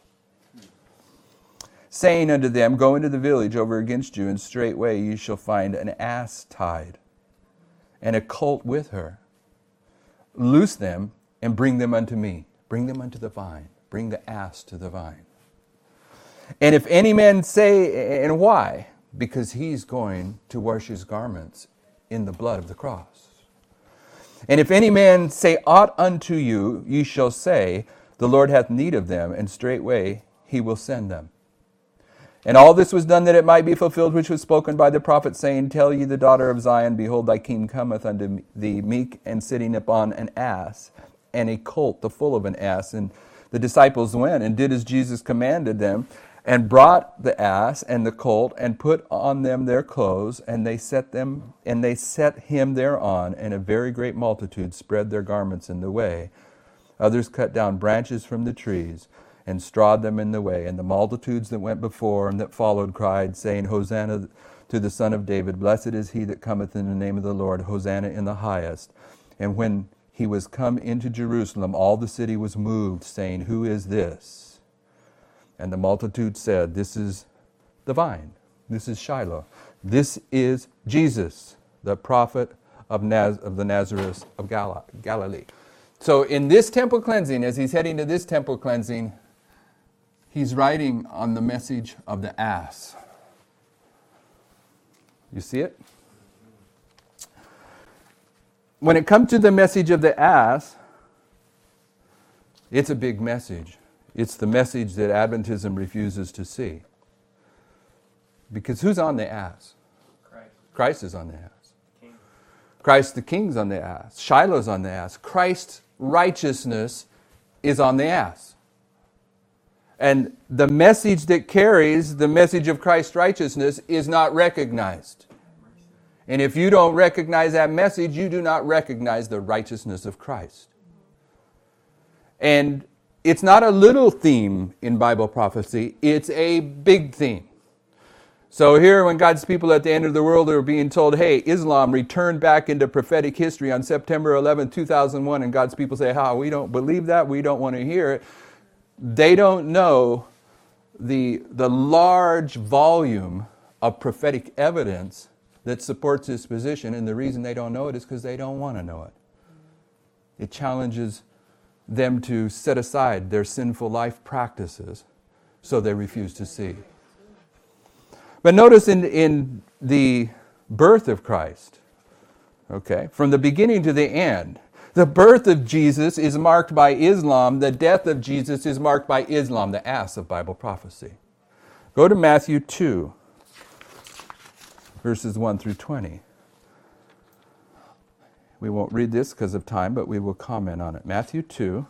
saying unto them, Go into the village over against you, and straightway ye shall find an ass tied, and a colt with her. Loose them, and bring them unto me. Bring them unto the vine. Bring the ass to the vine. And if any man say, and why? Because he's going to wash his garments in the blood of the cross. And if any man say aught unto you, ye shall say, The Lord hath need of them, and straightway he will send them. And all this was done that it might be fulfilled, which was spoken by the prophet, saying, Tell ye the daughter of Zion, Behold, thy king cometh unto thee, meek and sitting upon an ass, and a colt, the foal of an ass. And the disciples went and did as Jesus commanded them, and brought the ass and the colt, and put on them their clothes, and they set him thereon, and a very great multitude spread their garments in the way. Others cut down branches from the trees, and strawed them in the way. And the multitudes that went before and that followed cried, saying, Hosanna to the Son of David. Blessed is he that cometh in the name of the Lord. Hosanna in the highest. And when he was come into Jerusalem, all the city was moved, saying, Who is this? And the multitude said, This is the vine. This is Shiloh. This is Jesus, the prophet of the Nazareth of Galilee. So in this temple cleansing, as he's heading to this temple cleansing, he's writing on the message of the ass. You see it? When it comes to the message of the ass, it's a big message. It's the message that Adventism refuses to see. Because who's on the ass? Christ is on the ass. Christ the King's on the ass. Shiloh's on the ass. Christ's righteousness is on the ass. And the message that carries the message of Christ's righteousness is not recognized. And if you don't recognize that message, you do not recognize the righteousness of Christ. And it's not a little theme in Bible prophecy, it's a big theme. So here, when God's people at the end of the world are being told, hey, Islam returned back into prophetic history on September 11, 2001, and God's people say, we don't believe that, we don't want to hear it. They don't know the large volume of prophetic evidence that supports his position, and the reason they don't know it is because they don't want to know it. It challenges them to set aside their sinful life practices, so they refuse to see. But notice in the birth of Christ, okay, from the beginning to the end, the birth of Jesus is marked by Islam, the death of Jesus is marked by Islam, the ass of Bible prophecy. Go to Matthew 2, verses 1 through 20. We won't read this because of time, but we will comment on it. Matthew 2.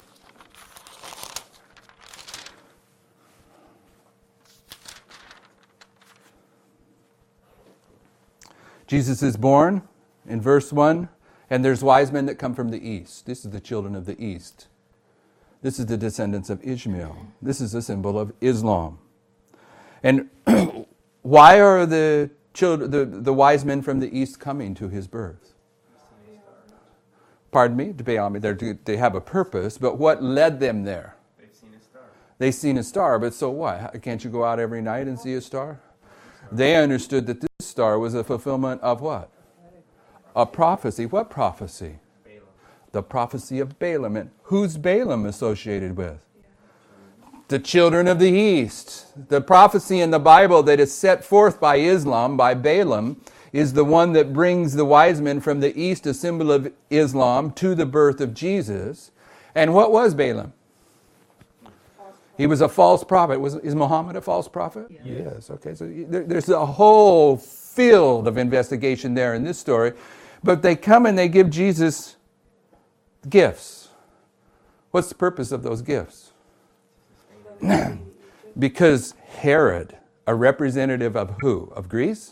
Jesus is born in verse 1, and there's wise men that come from the east. This is the children of the east. This is the descendants of Ishmael. This is a symbol of Islam. And why are the wise men from the east coming to his birth? Pardon me? To pay homage. They have a purpose, but what led them there? They've seen a star. They've seen a star, but so what? Can't you go out every night and see a star? They understood that this star was a fulfillment of what? A prophecy. What prophecy? Balaam. The prophecy of Balaam. And who's Balaam associated with? The children of the East. The prophecy in the Bible that is set forth by Islam, by Balaam, is the one that brings the wise men from the East, a symbol of Islam, to the birth of Jesus. And what was Balaam? He was a false prophet. Is Muhammad a false prophet? Yes. Okay. So there's a whole field of investigation there in this story. But they come and they give Jesus gifts. What's the purpose of those gifts? Because Herod, a representative of who? Of Greece?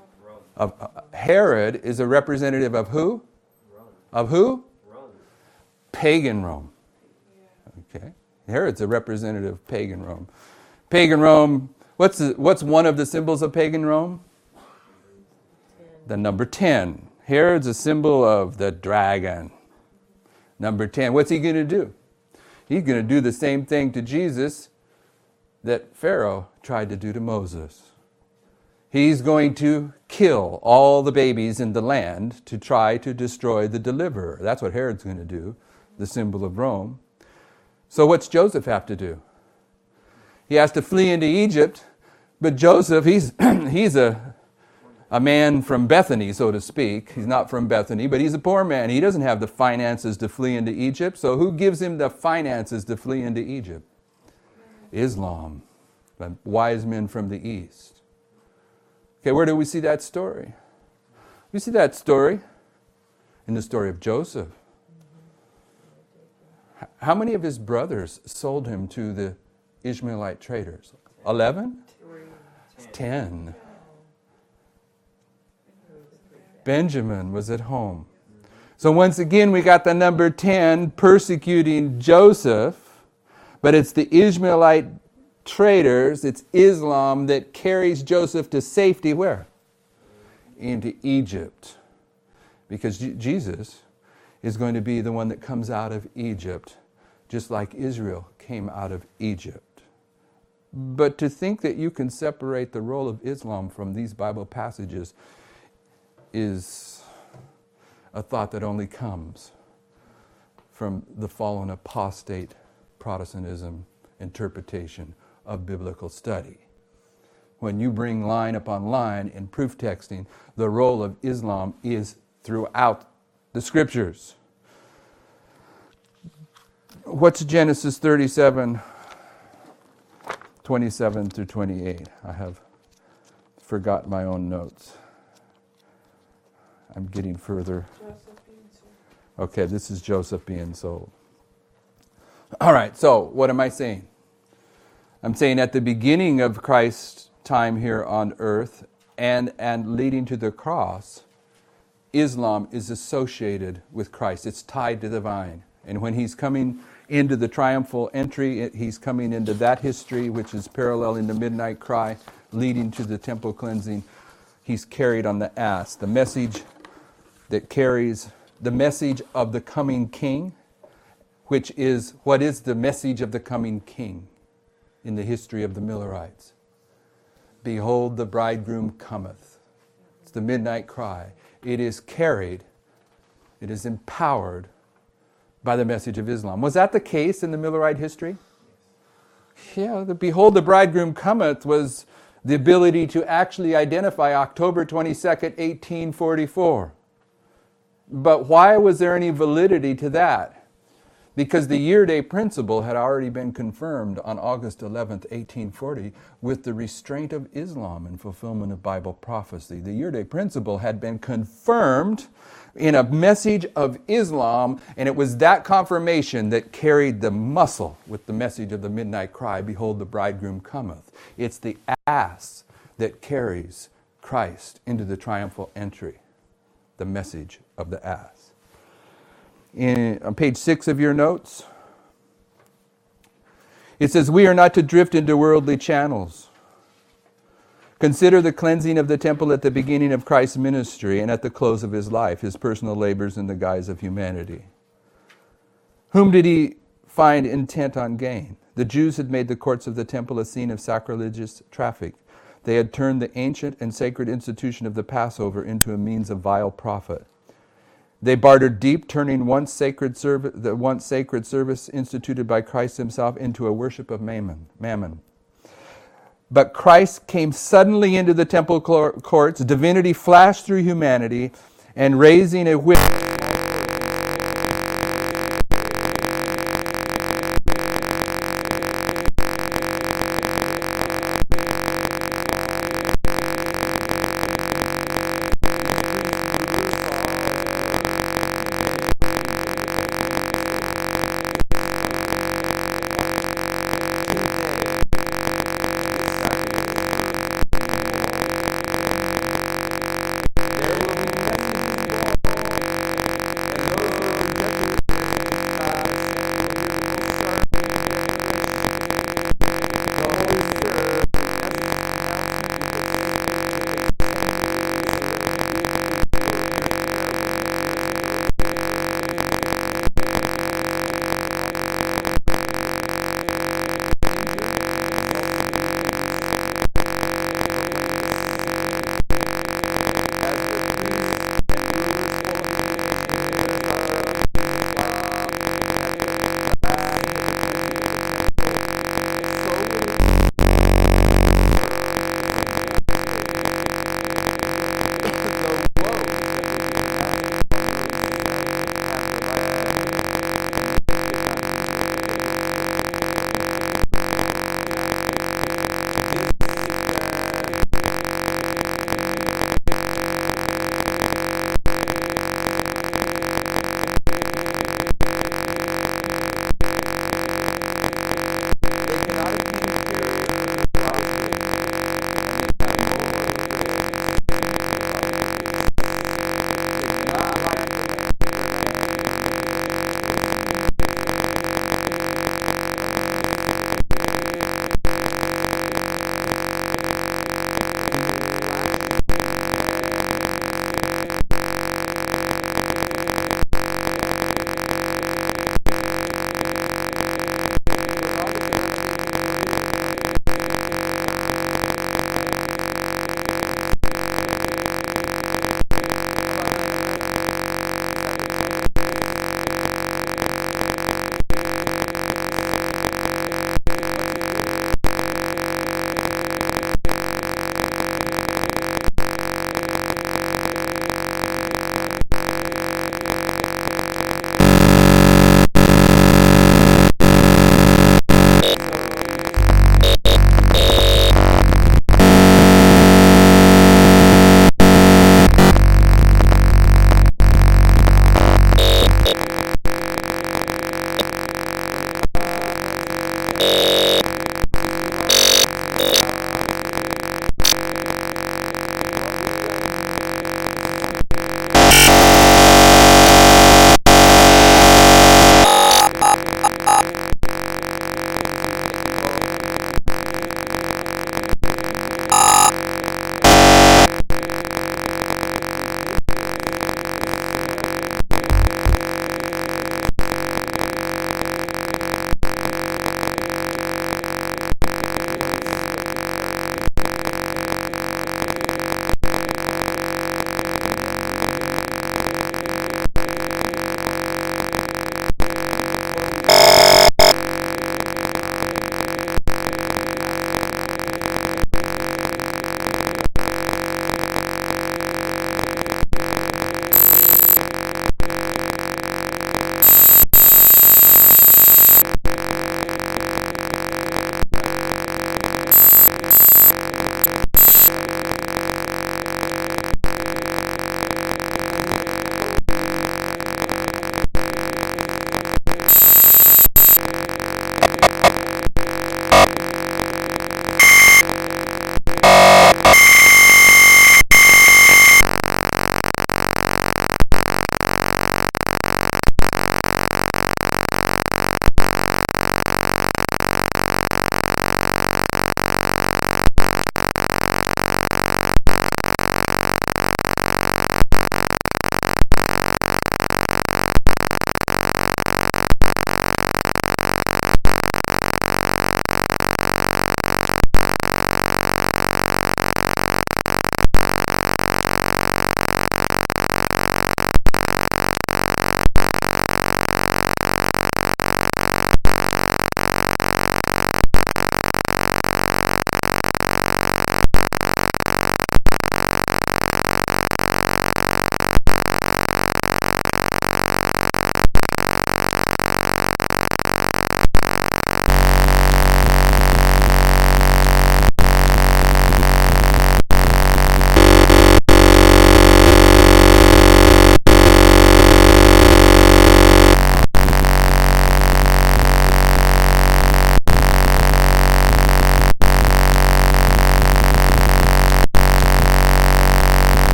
Herod is a representative of who? Rome. Of who? Rome. Pagan Rome. Okay. Herod's a representative of pagan Rome. Pagan Rome, what's one of the symbols of pagan Rome? The number 10. Herod's a symbol of the dragon. Number 10. What's he going to do? He's going to do the same thing to Jesus that Pharaoh tried to do to Moses. He's going to kill all the babies in the land to try to destroy the deliverer. That's what Herod's going to do, the symbol of Rome. So what's Joseph have to do? He has to flee into Egypt, but Joseph, he's a man from Bethany, so to speak. He's not from Bethany, but he's a poor man. He doesn't have the finances to flee into Egypt, so who gives him the finances to flee into Egypt? Islam, the wise men from the East. Okay, where do we see that story? We see that story in the story of Joseph. How many of his brothers sold him to the Ishmaelite traders? 11? 10. Benjamin was at home. So once again, we got the number 10 persecuting Joseph, but it's the Ishmaelite traders, it's Islam that carries Joseph to safety where? Into Egypt. Because Jesus is going to be the one that comes out of Egypt, just like Israel came out of Egypt. But to think that you can separate the role of Islam from these Bible passages is a thought that only comes from the fallen apostate Protestantism interpretation of biblical study. When you bring line upon line in proof texting, the role of Islam is throughout the scriptures. What's Genesis 37, 27 through 28? I have forgot my own notes. I'm getting further. Okay, this is Joseph being sold. All right, so what am I saying? I'm saying at the beginning of Christ's time here on earth and leading to the cross, Islam is associated with Christ. It's tied to the vine. And when he's coming into the triumphal entry. He's coming into that history, which is parallel in the midnight cry, leading to the temple cleansing. He's carried on the ass. The message that carries the message of the coming king, which is, what is the message of the coming king in the history of the Millerites? Behold, the bridegroom cometh. It's the midnight cry. It is carried, it is empowered by the message of Islam. Was that the case in the Millerite history? Yeah, the behold, the bridegroom cometh was the ability to actually identify October 22nd, 1844. But why was there any validity to that? Because the year-day principle had already been confirmed on August 11th, 1840, with the restraint of Islam in fulfillment of Bible prophecy. The year-day principle had been confirmed in a message of Islam, and it was that confirmation that carried the muscle with the message of the midnight cry, behold, the bridegroom cometh. It's the ass that carries Christ into the triumphal entry, the message of the ass. On page 6 of your notes, it says, we are not to drift into worldly channels. Consider the cleansing of the temple at the beginning of Christ's ministry and at the close of his life, his personal labors in the guise of humanity. Whom did he find intent on gain? The Jews had made the courts of the temple a scene of sacrilegious traffic. They had turned the ancient and sacred institution of the Passover into a means of vile profit. They bartered deep, turning the once sacred service instituted by Christ himself into a worship of mammon. But Christ came suddenly into the temple courts. Divinity flashed through humanity, and raising a whip